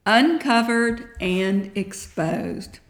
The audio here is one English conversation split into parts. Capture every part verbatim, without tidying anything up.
Uncovered and exposed.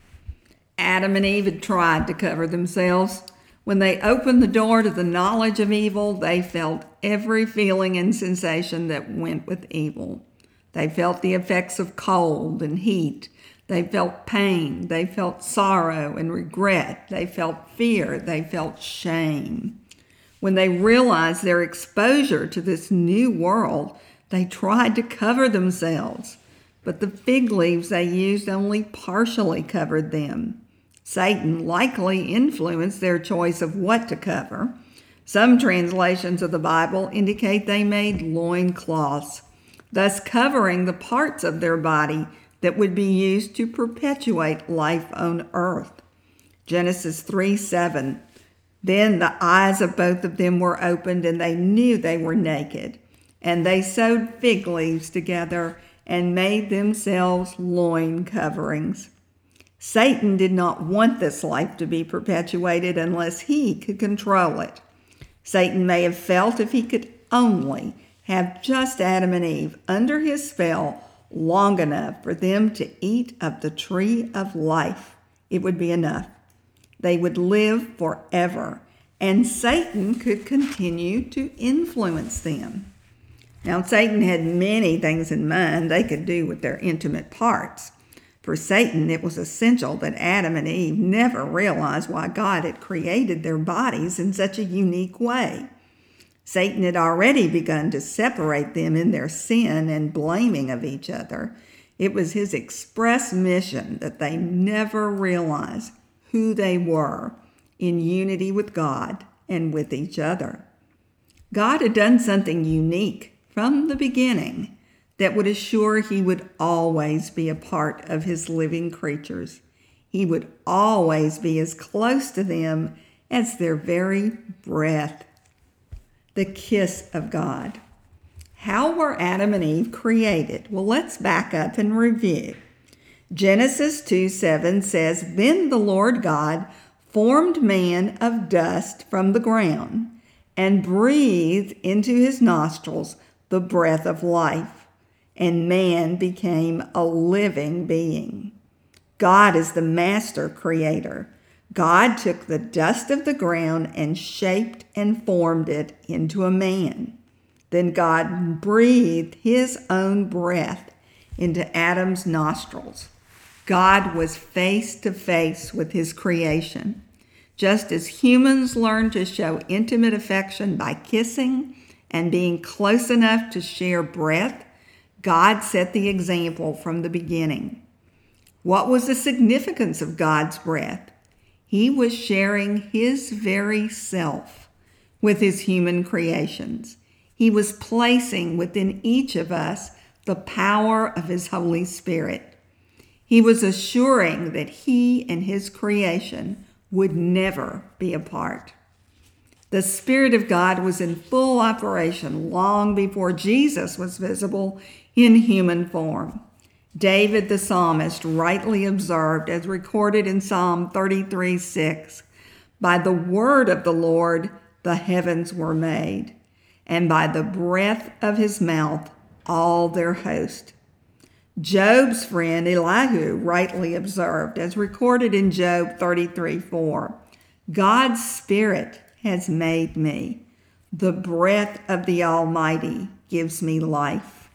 Adam and Eve had tried to cover themselves. When they opened the door to the knowledge of evil, they felt every feeling and sensation that went with evil. They felt the effects of cold and heat. They felt pain. They felt sorrow and regret. They felt fear. They felt shame. When they realized their exposure to this new world, they tried to cover themselves. But the fig leaves they used only partially covered them. Satan likely influenced their choice of what to cover. Some translations of the Bible indicate they made loincloths, thus covering the parts of their body that would be used to perpetuate life on earth. Genesis three seven. Then the eyes of both of them were opened, and they knew they were naked. And they sewed fig leaves together and made themselves loin coverings. Satan did not want this life to be perpetuated unless he could control it. Satan may have felt if he could only have just Adam and Eve under his spell long enough for them to eat of the tree of life, it would be enough. They would live forever, and Satan could continue to influence them. Now, Satan had many things in mind they could do with their intimate parts. For Satan, it was essential that Adam and Eve never realize why God had created their bodies in such a unique way. Satan had already begun to separate them in their sin and blaming of each other. It was his express mission that they never realize who they were in unity with God and with each other. God had done something unique from the beginning that would assure he would always be a part of his living creatures. He would always be as close to them as their very breath. The kiss of God. How were Adam and Eve created? Well, let's back up and review. Genesis two seven says, Then the Lord God formed man of dust from the ground and breathed into his nostrils the breath of life, and man became a living being. God is the master creator. God took the dust of the ground and shaped and formed it into a man. Then God breathed his own breath into Adam's nostrils. God was face to face with his creation. Just as humans learn to show intimate affection by kissing and being close enough to share breath, God set the example from the beginning. What was the significance of God's breath? He was sharing his very self with his human creations. He was placing within each of us the power of his Holy Spirit. He was assuring that he and his creation would never be apart. The Spirit of God was in full operation long before Jesus was visible in human form. David the psalmist rightly observed, as recorded in Psalm thirty-three six, By the word of the Lord the heavens were made, and by the breath of his mouth all their host. Job's friend Elihu rightly observed, as recorded in Job thirty-three four, God's Spirit has made me. The breath of the Almighty gives me life.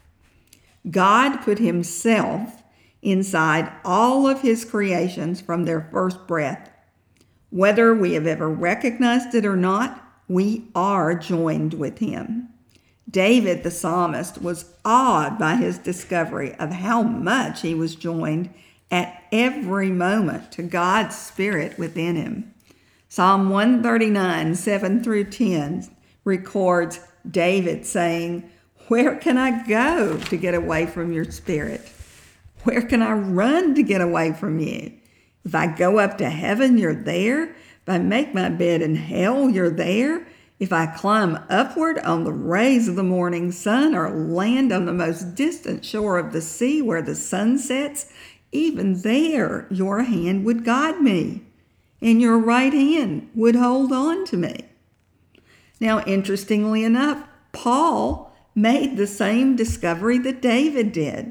God put himself inside all of his creations from their first breath. Whether we have ever recognized it or not, we are joined with him. David the psalmist was awed by his discovery of how much he was joined at every moment to God's Spirit within him. Psalm one thirty-nine, seven through ten records David saying, Where can I go to get away from your Spirit? Where can I run to get away from you? If I go up to heaven, you're there. If I make my bed in hell, you're there. If I climb upward on the rays of the morning sun or land on the most distant shore of the sea where the sun sets, even there your hand would guide me, and your right hand would hold on to me. Now, interestingly enough, Paul made the same discovery that David did.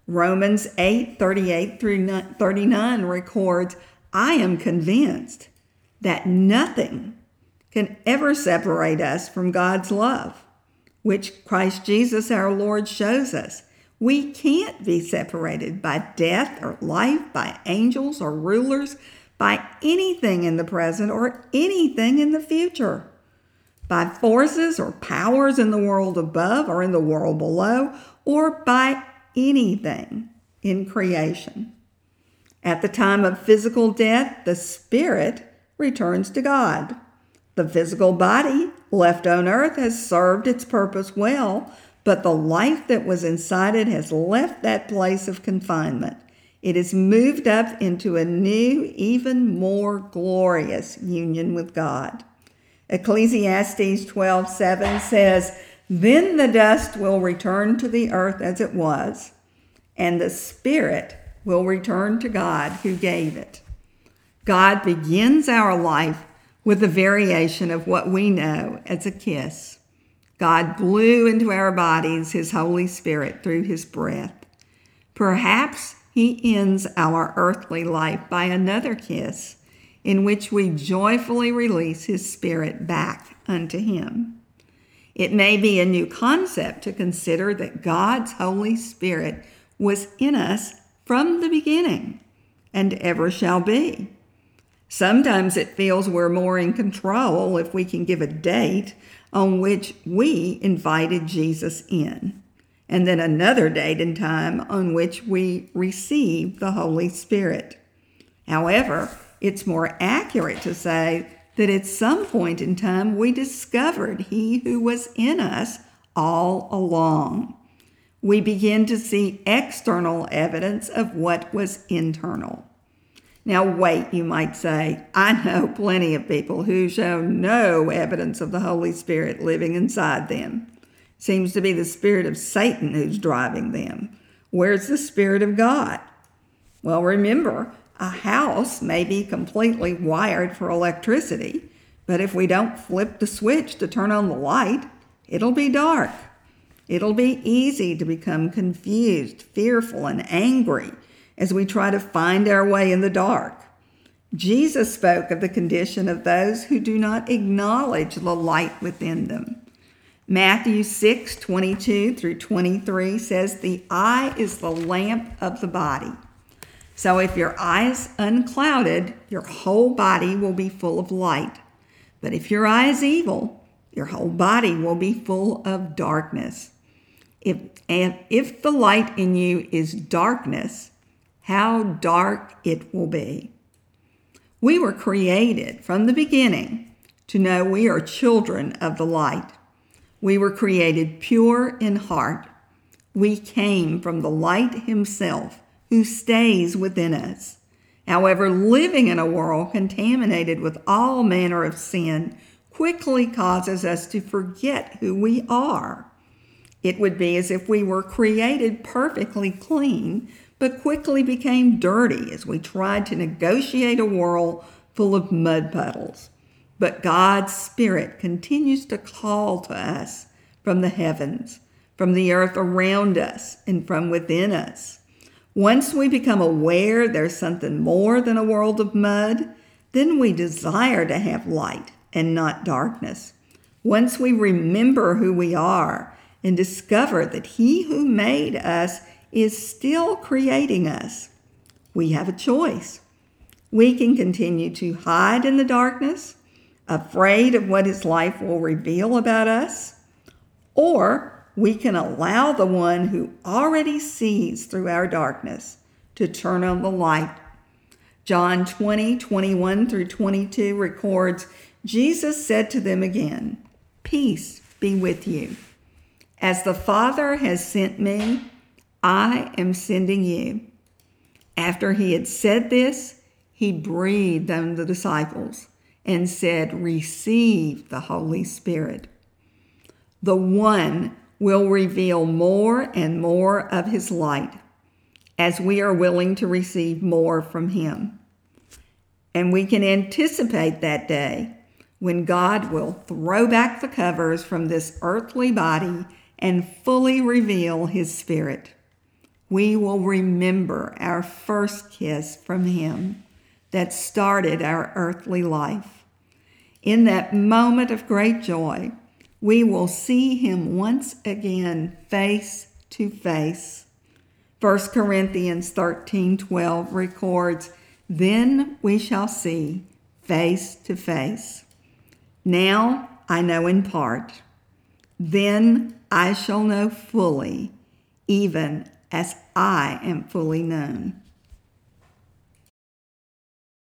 Romans eight, thirty-eight through thirty-nine records, I am convinced that nothing can ever separate us from God's love, which Christ Jesus our Lord shows us. We can't be separated by death or life, by angels or rulers, by anything in the present or anything in the future, by forces or powers in the world above or in the world below, or by anything in creation. At the time of physical death, the spirit returns to God. The physical body left on earth has served its purpose well, but the life that was inside it has left that place of confinement. It is moved up into a new, even more glorious union with God. Ecclesiastes twelve seven says, Then the dust will return to the earth as it was, and the spirit will return to God who gave it. God begins our life with a variation of what we know as a kiss. God blew into our bodies his Holy Spirit through his breath. Perhaps he ends our earthly life by another kiss, in which we joyfully release his spirit back unto him. It may be a new concept to consider that God's Holy Spirit was in us from the beginning and ever shall be. Sometimes it feels we're more in control if we can give a date on which we invited Jesus in, and then another date and time on which we received the Holy Spirit. However, it's more accurate to say that at some point in time we discovered he who was in us all along. We begin to see external evidence of what was internal. Now wait, you might say, I know plenty of people who show no evidence of the Holy Spirit living inside them. Seems to be the spirit of Satan who's driving them. Where's the Spirit of God? Well, remember, a house may be completely wired for electricity, but if we don't flip the switch to turn on the light, it'll be dark. It'll be easy to become confused, fearful, and angry as we try to find our way in the dark. Jesus spoke of the condition of those who do not acknowledge the light within them. Matthew six, twenty-two through twenty-three says, The eye is the lamp of the body. So if your eye is unclouded, your whole body will be full of light. But if your eye is evil, your whole body will be full of darkness. If, and if the light in you is darkness, how dark it will be. We were created from the beginning to know we are children of the light. We were created pure in heart. We came from the light himself, who stays within us. However, living in a world contaminated with all manner of sin quickly causes us to forget who we are. It would be as if we were created perfectly clean, but quickly became dirty as we tried to negotiate a world full of mud puddles. But God's Spirit continues to call to us from the heavens, from the earth around us, and from within us. Once we become aware there's something more than a world of mud, then we desire to have light and not darkness. Once we remember who we are and discover that he who made us is still creating us, we have a choice. We can continue to hide in the darkness, afraid of what his life will reveal about us, or we can allow the one who already sees through our darkness to turn on the light. John twenty, twenty-one through twenty-two records, Jesus said to them again, Peace be with you. As the Father has sent me, I am sending you. After he had said this, he breathed on the disciples and said, Receive the Holy Spirit. The one will reveal more and more of his light as we are willing to receive more from him. And we can anticipate that day when God will throw back the covers from this earthly body and fully reveal his Spirit. we will remember our first kiss from him that started our earthly life. In that moment of great joy, we will see him once again face to face. First Corinthians thirteen twelve records, "Then we shall see face to face. Now I know in part. Then I shall know fully, even as I am fully known."